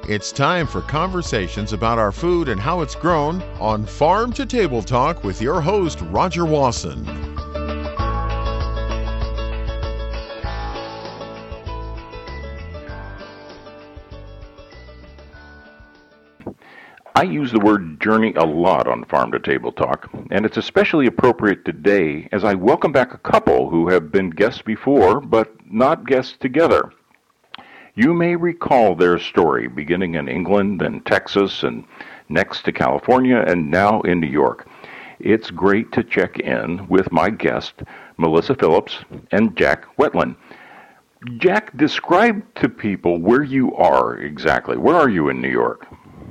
It's time for conversations about our food and how it's grown on Farm to Table Talk with your host, Roger Wasson. I use the word journey a lot on Farm to Table Talk, and it's especially appropriate today as I welcome back a couple who have been guests before, but not guests together. You may recall their story, beginning in England, then Texas, and next to California, and now in New York. It's great to check in with my guest, Melissa Phillips and Jack Wetland. Jack, describe to people where you are exactly. Where are you in New York?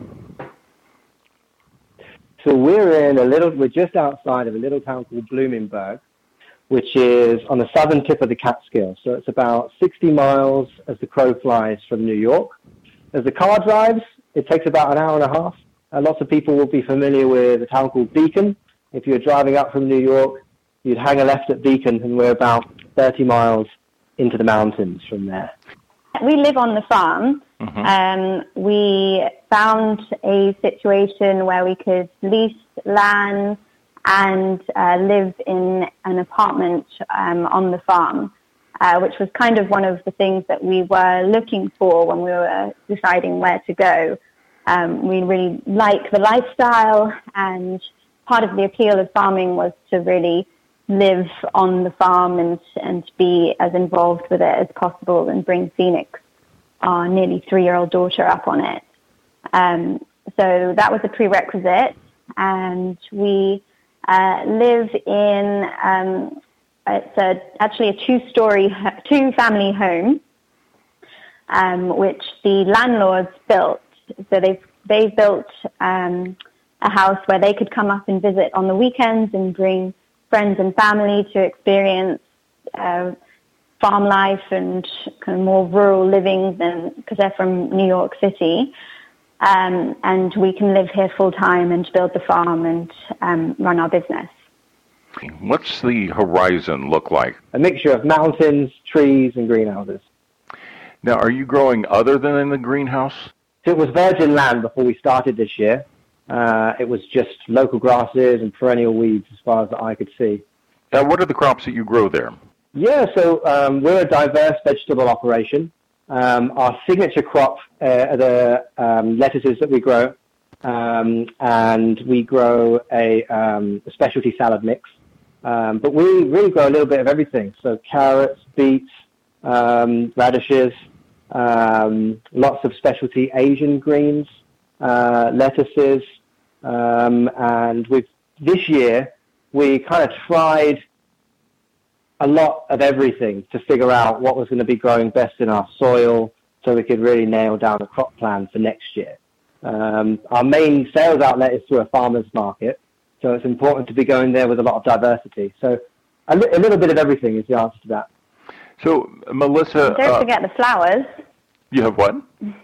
So we're just outside of a little town called Bloomingburg, which is on the southern tip of the Catskills. So it's about 60 miles as the crow flies from New York. As the car drives, it takes about an hour and a half. Lots of people will be familiar with a town called Beacon. If you're driving up from New York, you'd hang a left at Beacon, and we're about 30 miles into the mountains from there. We live on the farm. We found a situation where we could lease land and live in an apartment on the farm, which was kind of one of the things that we were looking for when we were deciding where to go. We really like the lifestyle, and part of the appeal of farming was to really live on the farm and be as involved with it as possible and bring Phoenix, our nearly 3-year-old daughter, up on it. So that was a prerequisite, and we live in, it's actually a two-family home, which the landlords built. So they built a house where they could come up and visit on the weekends and bring friends and family to experience farm life and kind of more rural living because they're from New York City. And we can live here full time and build the farm and run our business. What's the horizon look like? A mixture of mountains, trees, and greenhouses. Now, are you growing other than in the greenhouse? So it was virgin land before we started this year. It was just local grasses and perennial weeds as far as I could see. Now, what are the crops that you grow there? Yeah, so we're a diverse vegetable operation. Our signature crop are the lettuces that we grow, and we grow a specialty salad mix. But we really grow a little bit of everything. So carrots, beets, radishes, lots of specialty Asian greens, lettuces, and this year we kind of tried a lot of everything to figure out what was going to be growing best in our soil so we could really nail down a crop plan for next year. Our main sales outlet is through a farmer's market, so it's important to be going there with a lot of diversity. So a little bit of everything is the answer to that. So, Melissa... Don't forget the flowers. You have what?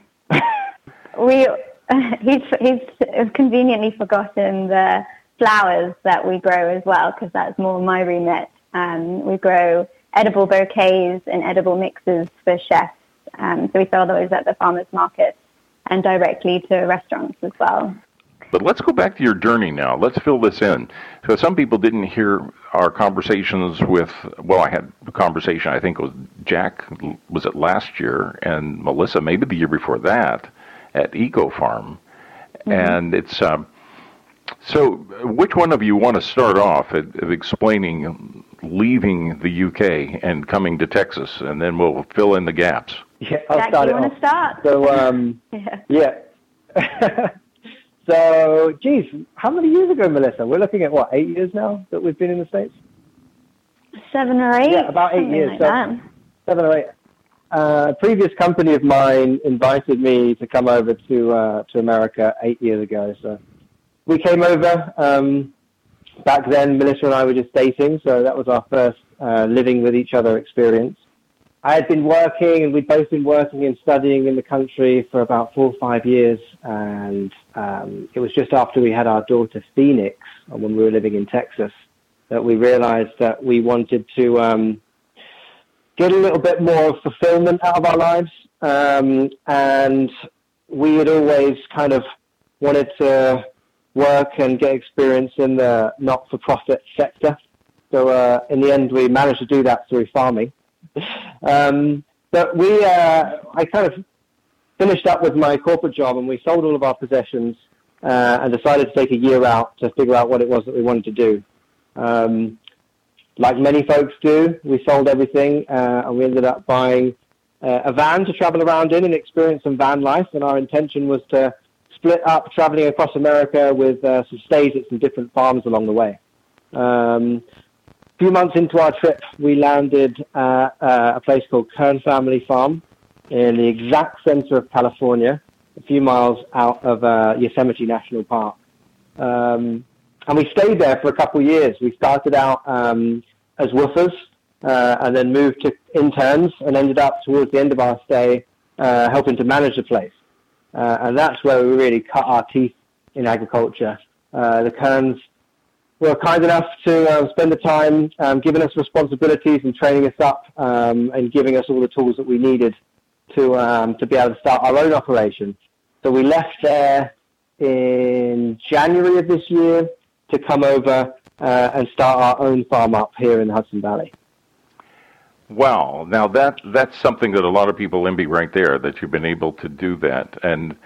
He's conveniently forgotten the flowers that we grow as well, because that's more my remit. We grow edible bouquets and edible mixes for chefs. So we sell those at the farmers market and directly to restaurants as well. But let's go back to your journey now. Let's fill this in. So some people didn't hear our conversations with, I had a conversation, I think it was Jack, was it last year, and Melissa, maybe the year before that, at Eco Farm. Mm-hmm. And it's, so which one of you want to start off at explaining leaving the UK and coming to Texas, and then we'll fill in the gaps? Yeah, I'll Jack, start you want to start? So, yeah. So, geez, how many years ago, Melissa? We're looking at, 8 years now that we've been in the States? 7 or 8? Yeah, about 8 years. Like that. 7 or 8. A previous company of mine invited me to come over to America 8 years ago. So we came over. Back then, Melissa and I were just dating, so that was our first living with each other experience. I had been working, and we'd both been working and studying in the country for about 4 or 5 years, and it was just after we had our daughter Phoenix, when we were living in Texas, that we realized that we wanted to get a little bit more fulfillment out of our lives, and we had always kind of wanted to work and get experience in the not-for-profit sector. So in the end, we managed to do that through farming. But I kind of finished up with my corporate job, and we sold all of our possessions and decided to take a year out to figure out what it was that we wanted to do. Like many folks do, we sold everything, and we ended up buying a van to travel around in and experience some van life. And our intention was to split up traveling across America with some stays at some different farms along the way. A few months into our trip, we landed at a place called Kern Family Farm in the exact center of California, a few miles out of Yosemite National Park. And we stayed there for a couple of years. We started out as woofers and then moved to interns and ended up towards the end of our stay helping to manage the place. And that's where we really cut our teeth in agriculture. The Kerns were kind enough to spend the time giving us responsibilities and training us up and giving us all the tools that we needed to be able to start our own operation. So we left there in January of this year to come over and start our own farm up here in the Hudson Valley. Wow. Now that's something that a lot of people envy right there, that you've been able to do that. And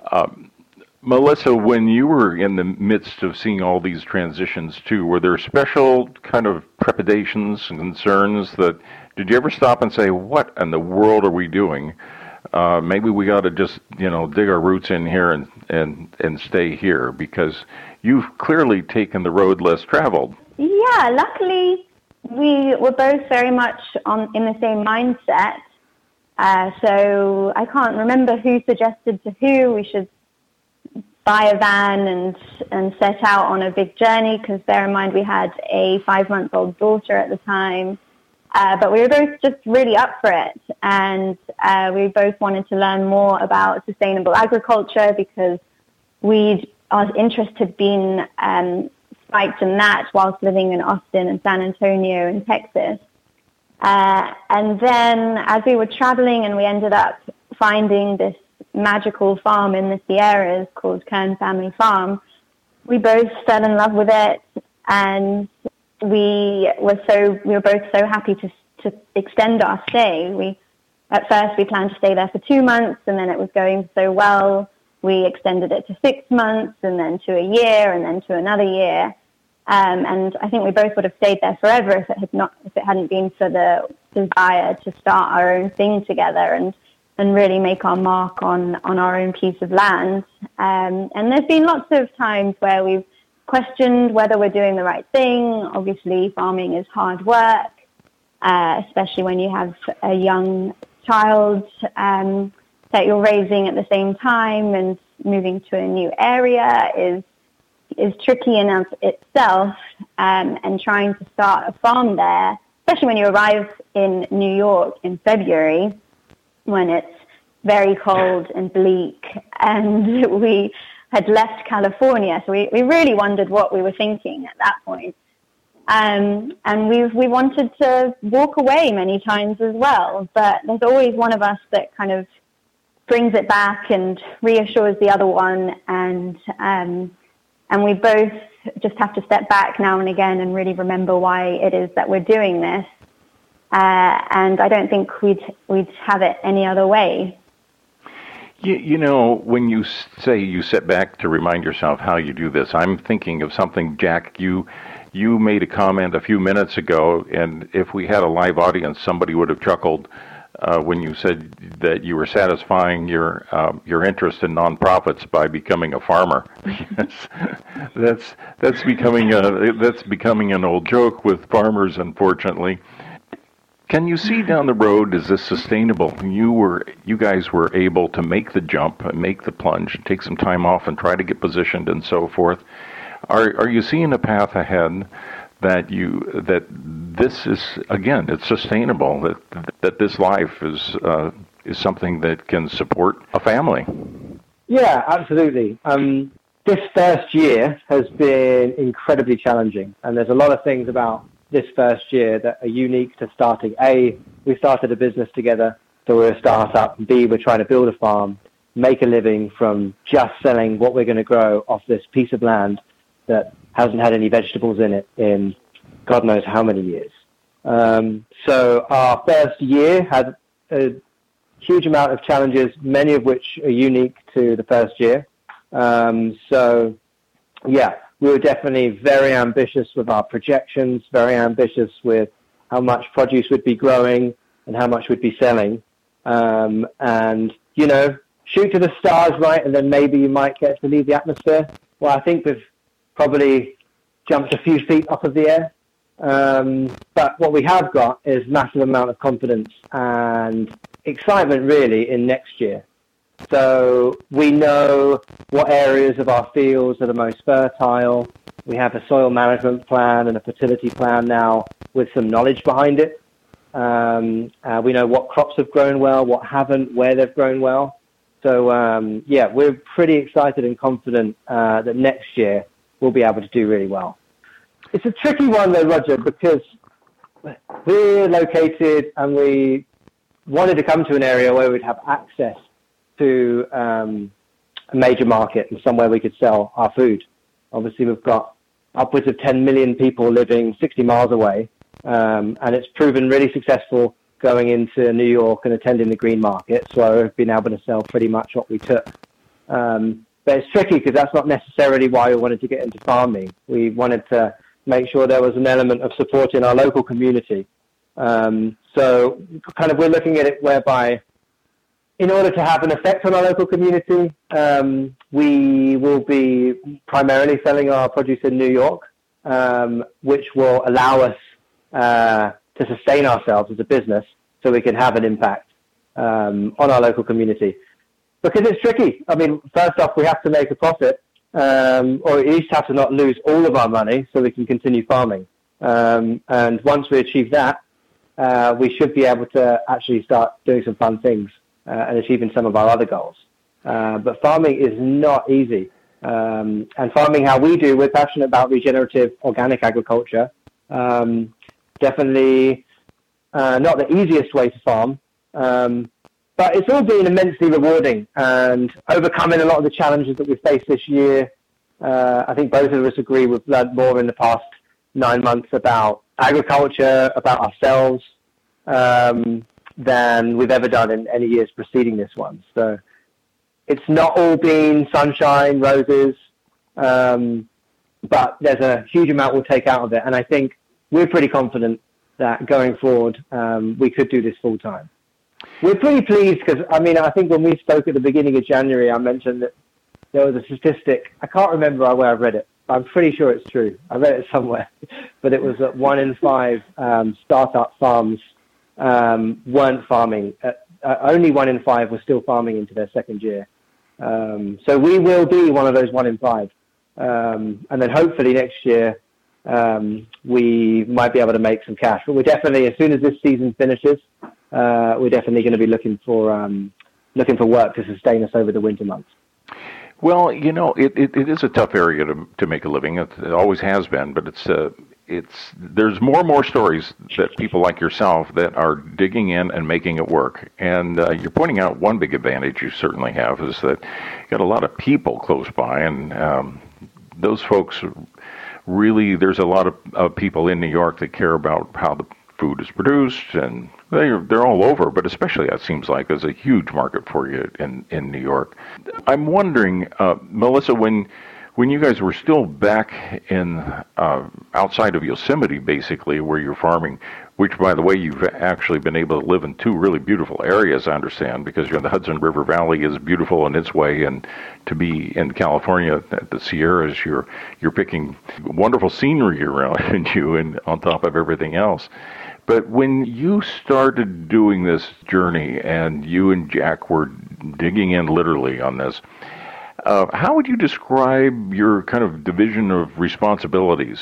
Melissa, when you were in the midst of seeing all these transitions too, were there special kind of trepidations and concerns did you ever stop and say, what in the world are we doing? Maybe we got to just, dig our roots in here and stay here, because you've clearly taken the road less traveled. Yeah, luckily we were both very much in the same mindset. So I can't remember who suggested to who we should buy a van and set out on a big journey, because bear in mind we had a 5-month-old daughter at the time. But we were both just really up for it, and we both wanted to learn more about sustainable agriculture, because our interest had been spiked in that whilst living in Austin and San Antonio in Texas. And then as we were traveling, and we ended up finding this magical farm in the Sierras called Kern Family Farm, we both fell in love with it, and we were both so happy to extend our stay. At first we planned to stay there for 2 months, and then it was going so well, we extended it to 6 months, and then to a year, and then to another year. And I think we both would have stayed there forever if it hadn't been for the desire to start our own thing together and really make our mark on our own piece of land. And there's been lots of times where we've questioned whether we're doing the right thing. Obviously, farming is hard work, especially when you have a young child that you're raising at the same time, and moving to a new area is tricky in itself, and trying to start a farm there, especially when you arrive in New York in February when it's very cold and bleak, and we had left California, so we really wondered what we were thinking at that point. And we wanted to walk away many times as well, but there's always one of us that kind of brings it back and reassures the other one, and we both just have to step back now and again and really remember why it is that we're doing this. And I don't think we'd have it any other way. When you say you sit back to remind yourself how you do this, I'm thinking of something, Jack, you made a comment a few minutes ago, and if we had a live audience, somebody would have chuckled when you said that you were satisfying your interest in nonprofits by becoming a farmer. that's becoming an old joke with farmers, unfortunately. Can you see down the road, is this sustainable? You guys were able to make the jump and make the plunge, and take some time off and try to get positioned and so forth. Are you seeing a path ahead that this is, again, it's sustainable, that this life is something that can support a family? Yeah, absolutely. This first year has been incredibly challenging, and there's a lot of things about this first year that are unique to starting. A, we started a business together, so we're a startup. B, we're trying to build a farm. make a living from just selling what we're going to grow off this piece of land that hasn't had any vegetables in it in God knows how many years. So our first year had a huge amount of challenges, many of which are unique to the first year. So, yeah, we were definitely very ambitious with our projections, very ambitious with how much produce we'd be growing and how much we'd be selling. And, you know, shoot to the stars, right, and then maybe you might get to leave the atmosphere. Well, I think we've probably jumped a few feet off of the air. But what we have got is massive amount of confidence and excitement, really, in next year. So we know what areas of our fields are the most fertile. We have a soil management plan and a fertility plan now with some knowledge behind it. We know what crops have grown well, what haven't, where they've grown well. So, yeah, we're pretty excited and confident that next year we'll be able to do really well. It's a tricky one, though, Roger, because we're located and we wanted to come to an area where we'd have access to a major market and somewhere we could sell our food. Obviously, we've got upwards of 10 million people living 60 miles away, and it's proven really successful going into New York and attending the green market, so we've been able to sell pretty much what we took. But it's tricky because that's not necessarily why we wanted to get into farming. We wanted to make sure there was an element of supporting our local community. So kind of we're looking at it whereby in order to have an effect on our local community, we will be primarily selling our produce in New York, which will allow us to sustain ourselves as a business so we can have an impact on our local community. Because it's tricky. I mean, first off, we have to make a profit, or at least have to not lose all of our money so we can continue farming. And once we achieve that, we should be able to actually start doing some fun things and achieving some of our other goals. But farming is not easy. And farming how we do, we're passionate about regenerative organic agriculture. Definitely not the easiest way to farm. But it's all been immensely rewarding and overcoming a lot of the challenges that we've faced this year. I think both of us agree we've learned more in the past 9 months about agriculture, about ourselves, than we've ever done in any years preceding this one. So it's not all been sunshine, roses, but there's a huge amount we'll take out of it. And I think we're pretty confident that going forward, we could do this full time. We're pretty pleased because, I mean, I think when we spoke at the beginning of January, I mentioned that there was a statistic. I can't remember where I read it, but I'm pretty sure it's true. I read it somewhere. But it was that 1 in 5 startup farms weren't farming. Only 1 in 5 were still farming into their second year. So we will be one of those 1 in 5. And then hopefully next year we might be able to make some cash. But we're definitely, as soon as this season finishes, we're definitely going to be looking for work to sustain us over the winter months. Well, you know, it is a tough area to make a living. It always has been, but there's more and more stories that people like yourself that are digging in and making it work. And you're pointing out one big advantage you certainly have is that you got a lot of people close by, and those folks really, there's a lot of people in New York that care about how the food is produced, and they're all over, but especially it seems like there's a huge market for you in New York. I'm wondering, Melissa, when you guys were still back in outside of Yosemite, basically, where you're farming, which, by the way, you've actually been able to live in 2 really beautiful areas, I understand, because the Hudson River Valley is beautiful in its way, and to be in California at the Sierras, you're picking wonderful scenery around you and on top of everything else. But when you started doing this journey and you and Jack were digging in literally on this, how would you describe your kind of division of responsibilities?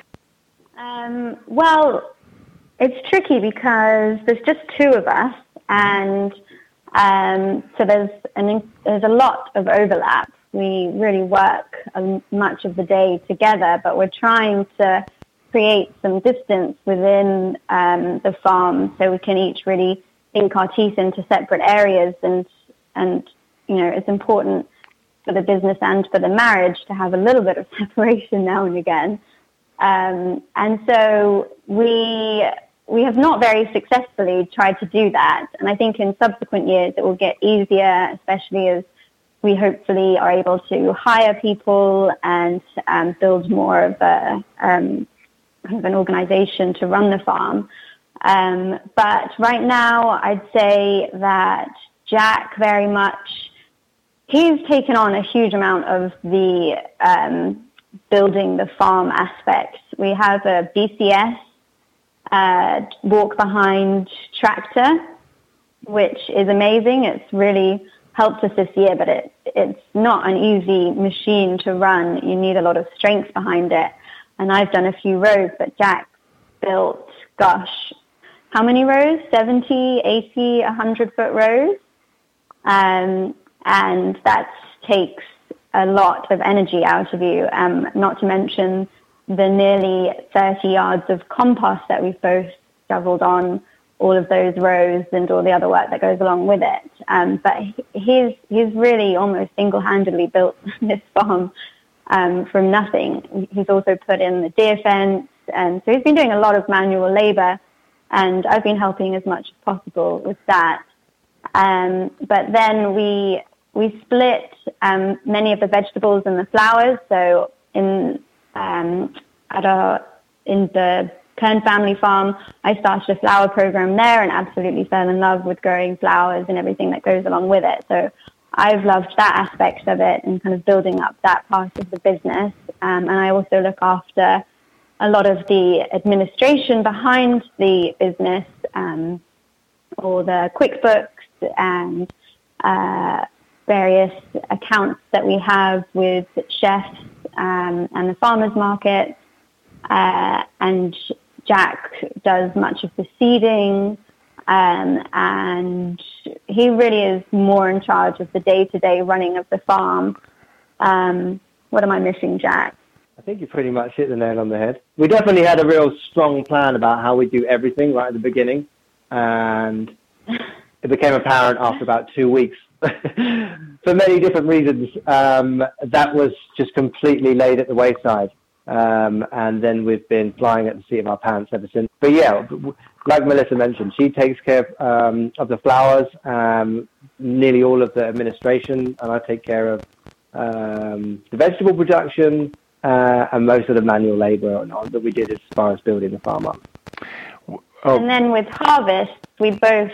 Well, it's tricky because there's just 2 of us, and so there's a lot of overlap. We really work much of the day together, but we're trying to create some distance within the farm so we can each really sink our teeth into separate areas and it's important for the business and for the marriage to have a little bit of separation now and again. And so we have not very successfully tried to do that. And I think in subsequent years it will get easier, especially as we hopefully are able to hire people and build more of a kind of an organization to run the farm. But right now, I'd say that Jack very much, he's taken on a huge amount of the building the farm aspects. We have a BCS walk behind tractor, which is amazing. It's really helped us this year, but it's not an easy machine to run. You need a lot of strength behind it. And I've done a few rows, but Jack built, gosh, how many rows? 70, 80, 100-foot rows. And that takes a lot of energy out of you, not to mention the nearly 30 yards of compost that we've both shoveled on all of those rows and all the other work that goes along with it. But he's really almost single-handedly built this farm from nothing. He's also put in the deer fence, and so he's been doing a lot of manual labor, and I've been helping as much as possible with that. But then we split many of the vegetables and the flowers. So in the Kern family farm, I started a flower program there and absolutely fell in love with growing flowers and everything that goes along with it. So I've loved that aspect of it and kind of building up that part of the business. And I also look after a lot of the administration behind the business, or the QuickBooks and various accounts that we have with chefs and the farmers market. And Jack does much of the seeding, and he really is more in charge of the day-to-day running of the farm. What am I missing, Jack? I think you pretty much hit the nail on the head. We definitely had a real strong plan about how we do everything right at the beginning, and it became apparent after about 2 weeks, for many different reasons, that was just completely laid at the wayside. And then we've been flying at the seat of our pants ever since. But yeah, like Melissa mentioned, she takes care of the flowers, nearly all of the administration, and I take care of the vegetable production and most of the manual labor that we did as far as building the farm up. Oh. And then with harvest, we both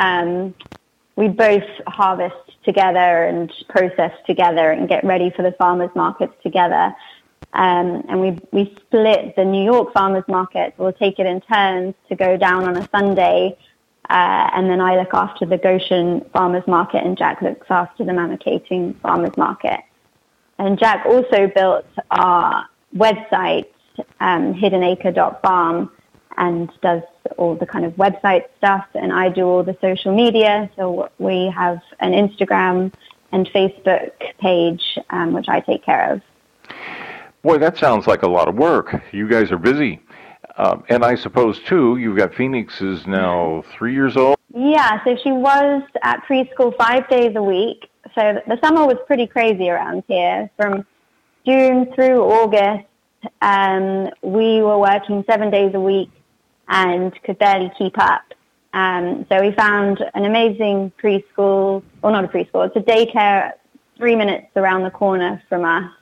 harvest together and process together and get ready for the farmers markets together. And we split the New York farmers market. We'll take it in turns to go down on a Sunday, and then I look after the Goshen farmers market, and Jack looks after the Mamakating farmers market. And Jack also built our website, hiddenacre.farm, and does all the kind of website stuff, and I do all the social media. So we have an Instagram and Facebook page, which I take care of. Boy, that sounds like a lot of work. You guys are busy. And I suppose, too, you've got Phoenix is now 3 years old? Yeah, so she was at preschool 5 days a week. So the summer was pretty crazy around here. From June through August, we were working 7 days a week and could barely keep up. So we found an amazing preschool, or not a preschool, it's a daycare 3 minutes around the corner from us.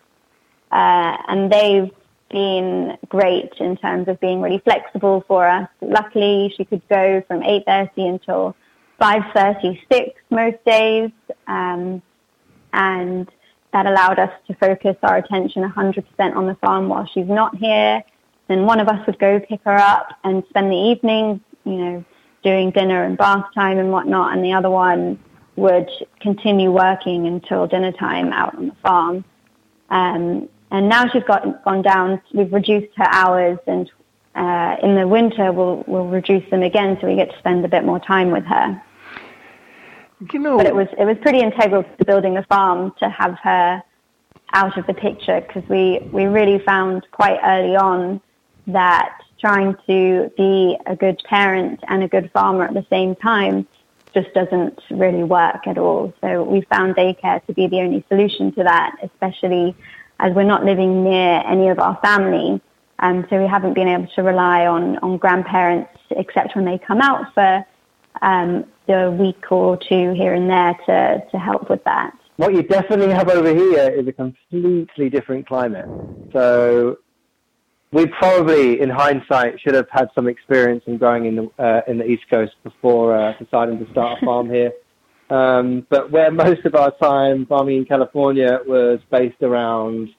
And they've been great in terms of being really flexible for us. Luckily, she could go from 8:30 until 5:36 most days, and that allowed us to focus our attention 100% on the farm while she's not here. Then one of us would go pick her up and spend the evening, doing dinner and bath time and whatnot, and the other one would continue working until dinner time out on the farm. And now she's gone down. We've reduced her hours, and in the winter we'll reduce them again, so we get to spend a bit more time with her. But it was pretty integral to building the farm to have her out of the picture, because we really found quite early on that trying to be a good parent and a good farmer at the same time just doesn't really work at all. So we found daycare to be the only solution to that, especially as we're not living near any of our family. So we haven't been able to rely on grandparents, except when they come out for the week or two here and there to help with that. What you definitely have over here is a completely different climate. So we probably, in hindsight, should have had some experience in growing in the East Coast before deciding to start a farm here. But where most of our time farming in California was based around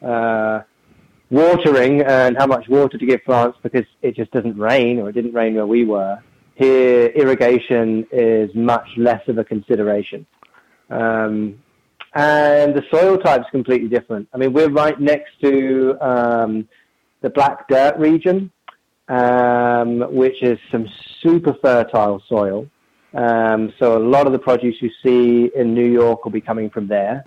watering and how much water to give plants because it just doesn't rain, or it didn't rain where we were. Here, irrigation is much less of a consideration. And the soil type's completely different. I mean, we're right next to the Black Dirt region, which is some super fertile soil. So a lot of the produce you see in New York will be coming from there.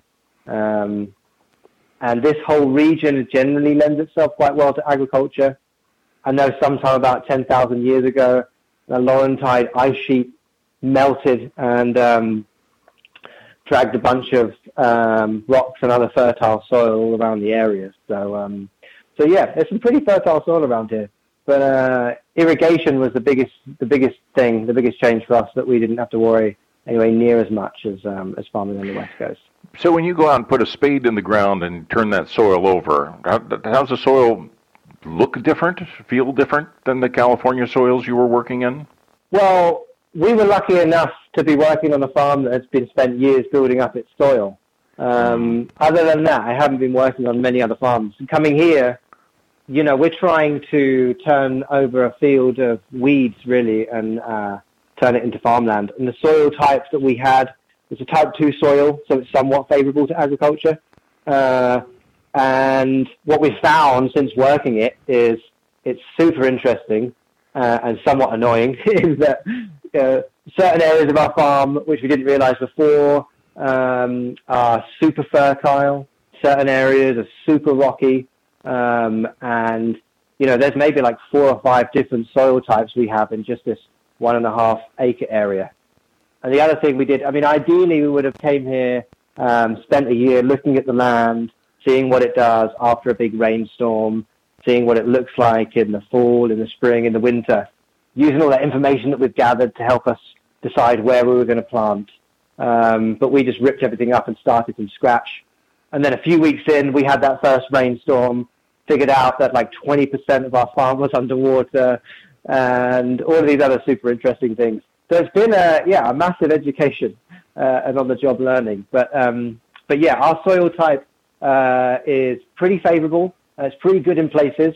And this whole region generally lends itself quite well to agriculture. I know sometime about 10,000 years ago, the Laurentide ice sheet melted and dragged a bunch of rocks and other fertile soil all around the area. So yeah, there's some pretty fertile soil around here. But irrigation was the biggest thing, the biggest change for us, that we didn't have to worry anyway near as much as farming on the West Coast. So when you go out and put a spade in the ground and turn that soil over, how's the soil look different, feel different than the California soils you were working in? Well, we were lucky enough to be working on a farm that has been spent years building up its soil. Other than that, I haven't been working on many other farms. Coming here, you know, we're trying to turn over a field of weeds, really, and turn it into farmland. And the soil types that we had was a type 2 soil, so it's somewhat favorable to agriculture. And what we found since working it is it's super interesting and somewhat annoying, is that certain areas of our farm, which we didn't realize before, are super fertile. Certain areas are super rocky. And, you know, there's maybe like 4 or 5 different soil types we have in just this 1.5 acre area. And the other thing we did, I mean, ideally we would have came here, spent a year looking at the land, seeing what it does after a big rainstorm, seeing what it looks like in the fall, in the spring, in the winter, using all that information that we've gathered to help us decide where we were going to plant. But we just ripped everything up and started from scratch. And then a few weeks in, we had that first rainstorm, figured out that like 20% of our farm was underwater, and all of these other super interesting things. So it's been a massive education and on-the-job learning. But yeah, our soil type is pretty favorable. It's pretty good in places.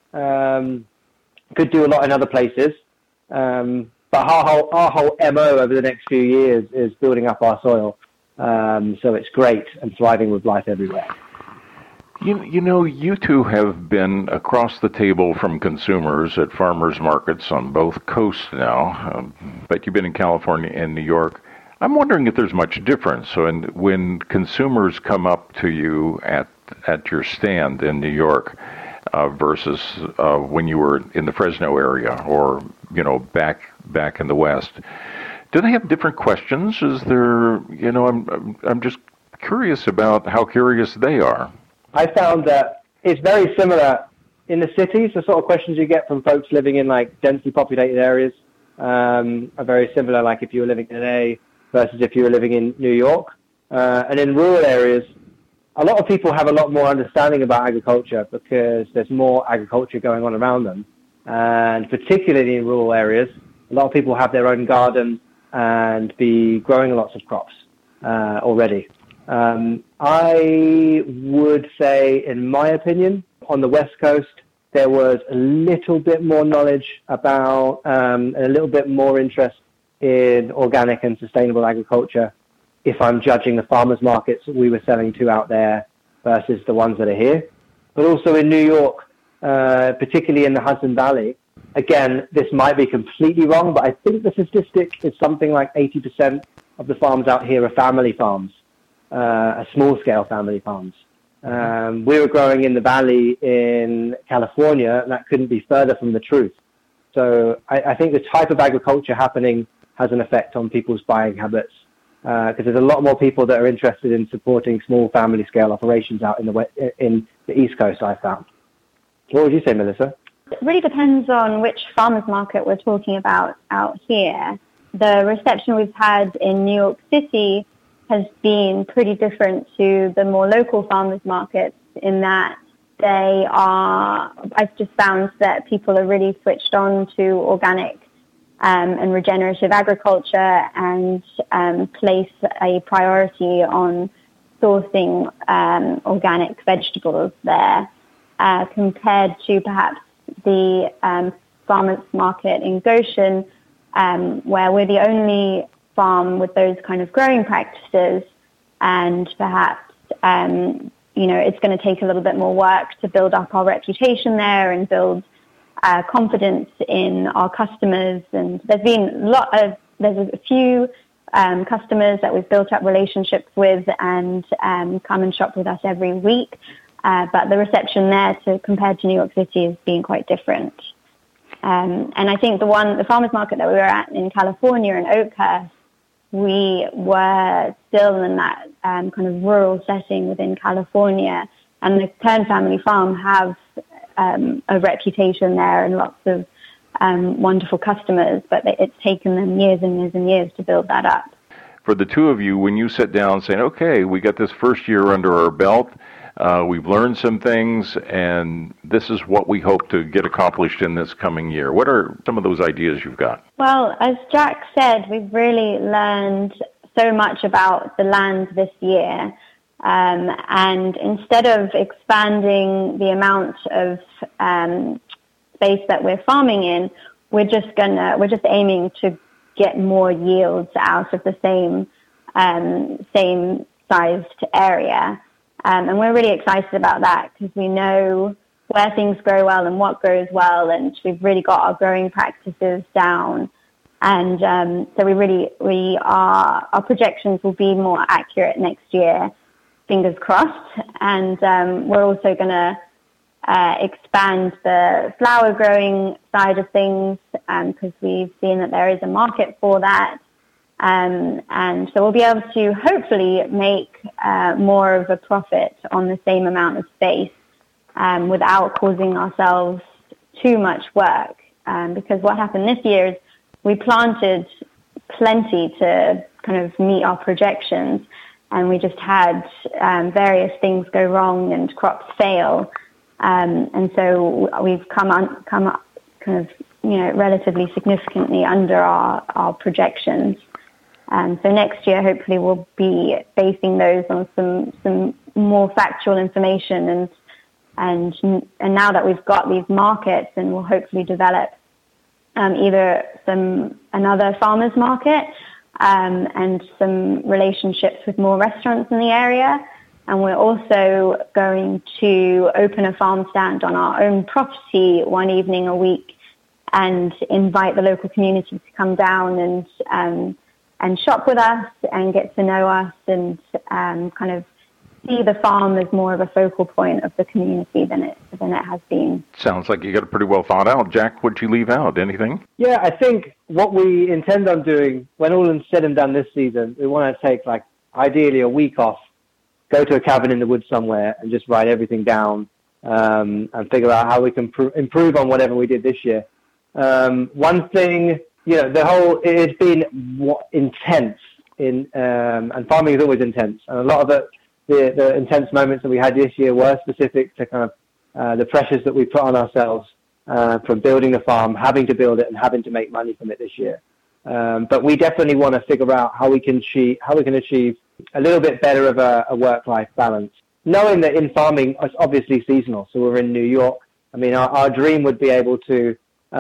Could do a lot in other places. But our whole MO over the next few years is building up our soil. So it's great and thriving with life everywhere. You know, you two have been across the table from consumers at farmers markets on both coasts now, but you've been in California and New York. I'm wondering if there's much difference. So when consumers come up to you at your stand in New York versus when you were in the Fresno area or, you know, back in the West, do they have different questions? Is there, you know, I'm just curious about how curious they are. I found that it's very similar in the cities. The sort of questions you get from folks living in like densely populated areas are very similar. Like if you were living in LA versus if you were living in New York, and in rural areas, a lot of people have a lot more understanding about agriculture because there's more agriculture going on around them, and particularly in rural areas, a lot of people have their own garden and be growing lots of crops already. I would say, in my opinion, on the West Coast, there was a little bit more knowledge about and a little bit more interest in organic and sustainable agriculture if I'm judging the farmers markets that we were selling to out there versus the ones that are here. But also in New York, particularly in the Hudson Valley, again, this might be completely wrong, but I think the statistic is something like 80% of the farms out here are family farms. Small-scale family farms. We were growing in the valley in California, and that couldn't be further from the truth. So I think the type of agriculture happening has an effect on people's buying habits, because there's a lot more people that are interested in supporting small family scale operations out in the East Coast, I found. What would you say, Melissa? It really depends on which farmers market we're talking about out here. The reception we've had in New York City has been pretty different to the more local farmers markets in that I've just found that people are really switched on to organic and regenerative agriculture and place a priority on sourcing organic vegetables there compared to perhaps the farmers market in Goshen, where we're the only farm with those kind of growing practices, and perhaps it's going to take a little bit more work to build up our reputation there and build confidence in our customers. And there's a few customers that we've built up relationships with and come and shop with us every week. But the reception there compared to New York City has been quite different. And I think the farmers market that we were at in California in Oakhurst, we were still in that kind of rural setting within California, and the Kern family farm have a reputation there and lots of wonderful customers, but it's taken them years and years and years to build that up. For the two of you, when you sit down saying, okay, we got this first year under our belt, we've learned some things, and this is what we hope to get accomplished in this coming year. What are some of those ideas you've got? Well, as Jack said, we've really learned so much about the land this year. And instead of expanding the amount of space that we're farming in, we're just aiming to get more yields out of the same sized area. And we're really excited about that because we know where things grow well and what grows well, and we've really got our growing practices down. And so our projections will be more accurate next year, fingers crossed. And we're also going to expand the flower growing side of things because we've seen that there is a market for that. And so we'll be able to hopefully make more of a profit on the same amount of space without causing ourselves too much work. Because what happened this year is we planted plenty to kind of meet our projections, and we just had various things go wrong and crops fail. And so we've come up kind of, relatively significantly under our projections. So next year, hopefully, we'll be basing those on some more factual information, and now that we've got these markets, and we'll hopefully develop either another farmers market and some relationships with more restaurants in the area. And we're also going to open a farm stand on our own property one evening a week and invite the local community to come down and shop with us and get to know us and kind of see the farm as more of a focal point of the community than it has been. Sounds like you got it pretty well thought out. Jack, what'd you leave out? Anything? Yeah, I think what we intend on doing when all is said and done this season, we want to take ideally a week off, go to a cabin in the woods somewhere and just write everything down and figure out how we can improve on whatever we did this year. One thing, it's been intense and farming is always intense. And a lot of it, the intense moments that we had this year were specific to kind of the pressures that we put on ourselves from building the farm, having to build it and having to make money from it this year. But we definitely want to figure out how we can achieve a little bit better of a work-life balance. Knowing that in farming, it's obviously seasonal. So we're in New York. I mean, our dream would be able to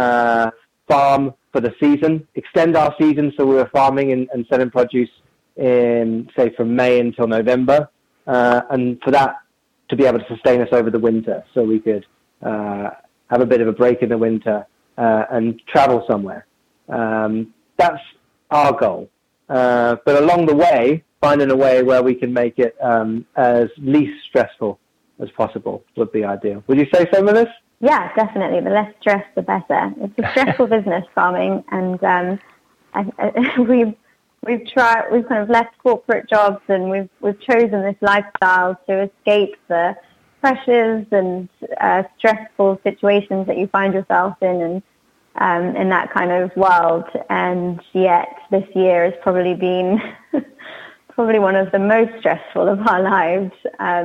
farm for the season, extend our season so we were farming and selling produce in, say, from May until November. And for that to be able to sustain us over the winter so we could have a bit of a break in the winter and travel somewhere. That's our goal. But along the way, finding a way where we can make it as least stressful as possible would be ideal. Would you say so, Melissa? Yeah, definitely. The less stress, the better. It's a stressful business, farming, and we've kind of left corporate jobs, and we've chosen this lifestyle to escape the pressures and stressful situations that you find yourself in that kind of world. And yet this year has probably been probably one of the most stressful of our lives.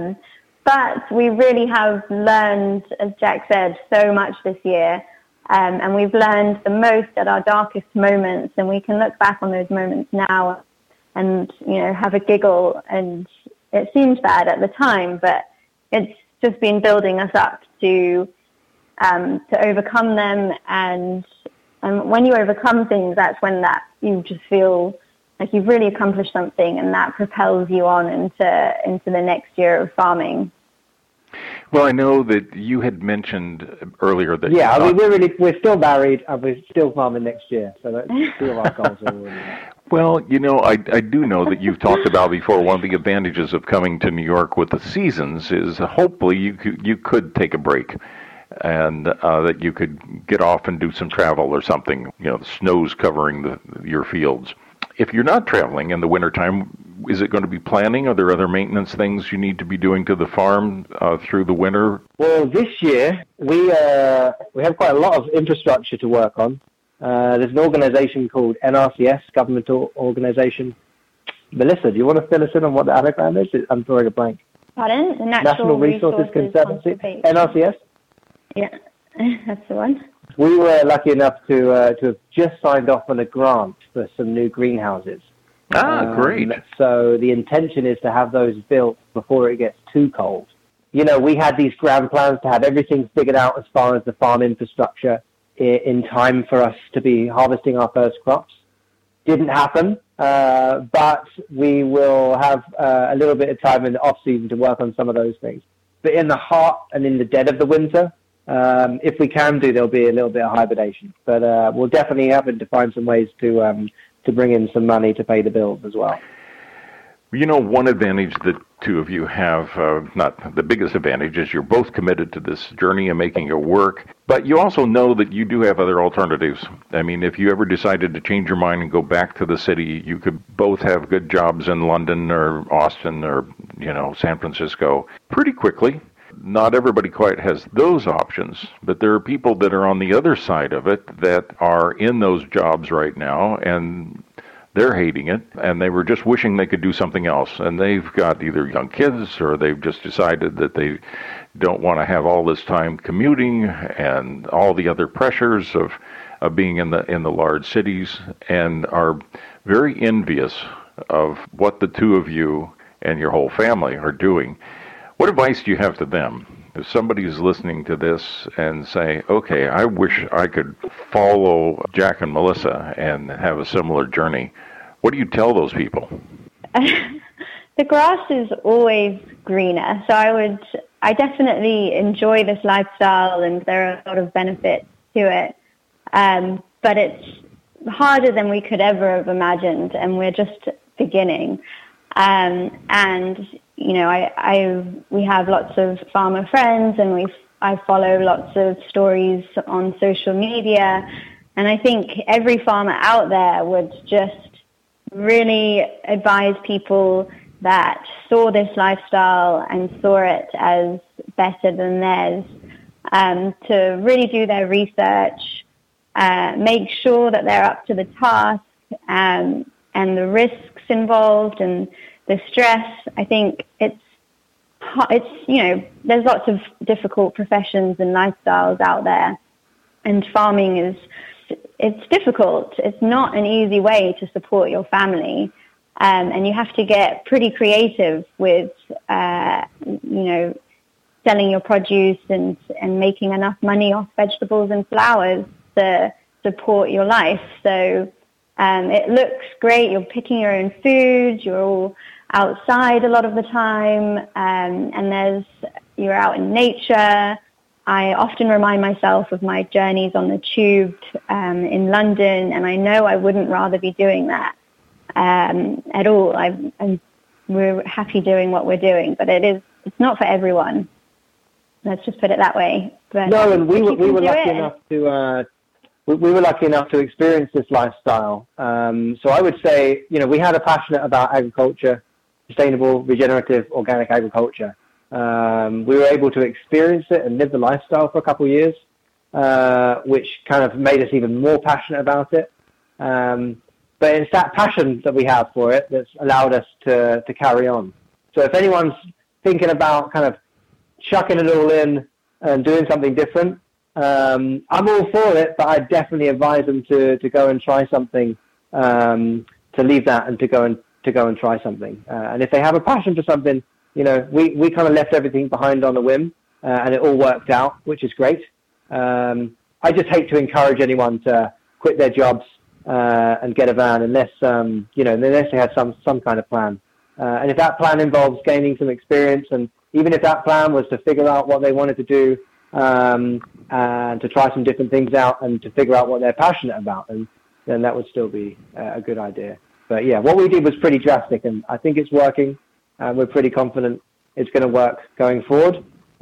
But we really have learned, as Jack said, so much this year. And we've learned the most at our darkest moments, and we can look back on those moments now and, have a giggle. And it seems bad at the time, but it's just been building us up to overcome them. And when you overcome things, that's when you just feel like you've really accomplished something, and that propels you on into the next year of farming. Well, I know that you had mentioned earlier that... Yeah, we're still married, and we're still farming next year, so that's two of our goals already. Well, I do know that you've talked about before, one of the advantages of coming to New York with the seasons is hopefully you could take a break, and that you could get off and do some travel or something. The snow's covering your fields. If you're not traveling in the wintertime, is it going to be planning? Are there other maintenance things you need to be doing to the farm through the winter? Well, this year we have quite a lot of infrastructure to work on. There's an organization called NRCS, government organization. Melissa, do you want to fill us in on what the anagram is? I'm drawing a blank. Pardon? The National Resources Conservancy. NRCS? Yeah, that's the one. We were lucky enough to have just signed off on a grant for some new greenhouses. Great. So the intention is to have those built before it gets too cold. We had these grand plans to have everything figured out as far as the farm infrastructure in time for us to be harvesting our first crops. Didn't happen, but we will have a little bit of time in the off-season to work on some of those things. But in the heart and in the dead of the winter, if we can there'll be a little bit of hibernation. But we'll definitely happen to find some ways to bring in some money to pay the bills as well. One advantage that two of you have, not the biggest advantage, is you're both committed to this journey and making it work, but you also know that you do have other alternatives. I mean, if you ever decided to change your mind and go back to the city, you could both have good jobs in London or Austin or, San Francisco pretty quickly. Not everybody quite has those options, but there are people that are on the other side of it that are in those jobs right now, and they're hating it, and they were just wishing they could do something else. And they've got either young kids, or they've just decided that they don't want to have all this time commuting and all the other pressures of being in the large cities, and are very envious of what the two of you and your whole family are doing. What advice do you have to them? If somebody is listening to this and say, okay, I wish I could follow Jack and Melissa and have a similar journey, what do you tell those people? The grass is always greener. So I definitely enjoy this lifestyle, and there are a lot of benefits to it. But it's harder than we could ever have imagined, and we're just beginning. We have lots of farmer friends, and I follow lots of stories on social media, and I think every farmer out there would just really advise people that saw this lifestyle and saw it as better than theirs, to really do their research, make sure that they're up to the task, and the risks involved and the stress. I think it's there's lots of difficult professions and lifestyles out there, and farming it's difficult. It's not an easy way to support your family, and you have to get pretty creative with selling your produce and making enough money off vegetables and flowers to support your life. So it looks great. You're picking your own food. You're all outside a lot of the time, and you're out in nature. I often remind myself of my journeys on the tube in London, and I know I wouldn't rather be doing that at all. We're happy doing what we're doing, but it's not for everyone. Let's just put it that way. But no, and we were lucky enough to we were lucky enough to experience this lifestyle. So I would say, we had a passion about agriculture, sustainable, regenerative, organic agriculture. We were able to experience it and live the lifestyle for a couple of years, which kind of made us even more passionate about it. But it's that passion that we have for it that's allowed us to carry on. So if anyone's thinking about kind of chucking it all in and doing something different, I'm all for it, but I definitely advise them to go and try something, to leave that and to go and try something. And if they have a passion for something, we kind of left everything behind on a whim, and it all worked out, which is great. I just hate to encourage anyone to quit their jobs and get a van unless they have some kind of plan. And if that plan involves gaining some experience, and even if that plan was to figure out what they wanted to do, and to try some different things out and to figure out what they're passionate about, and then that would still be a good idea. But yeah, what we did was pretty drastic, and I think it's working. We're pretty confident it's going to work going forward.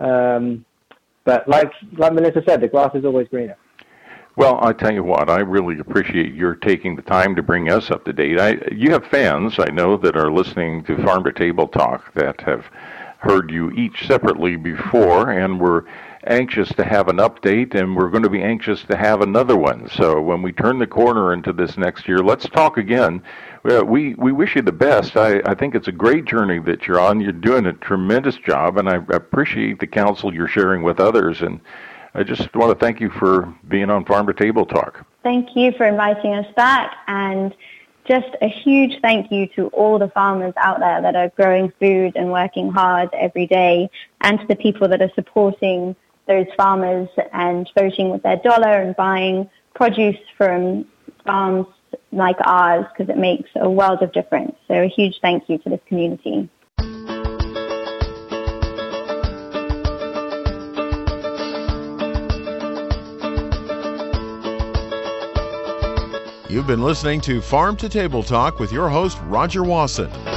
But like Melissa said, the grass is always greener. Well, I tell you what, I really appreciate your taking the time to bring us up to date. You have fans, I know, that are listening to Farm to Table Talk that have heard you each separately before, and we're anxious to have an update, and we're going to be anxious to have another one. So when we turn the corner into this next year, let's talk again. We wish you the best. I think it's a great journey that you're on. You're doing a tremendous job, and I appreciate the counsel you're sharing with others. And I just want to thank you for being on Farm to Table Talk. Thank you for inviting us back, and just a huge thank you to all the farmers out there that are growing food and working hard every day, and to the people that are supporting those farmers and voting with their dollar and buying produce from farms like ours, because it makes a world of difference. So a huge thank you to this community. You've been listening to Farm to Table Talk with your host, Roger Wasson.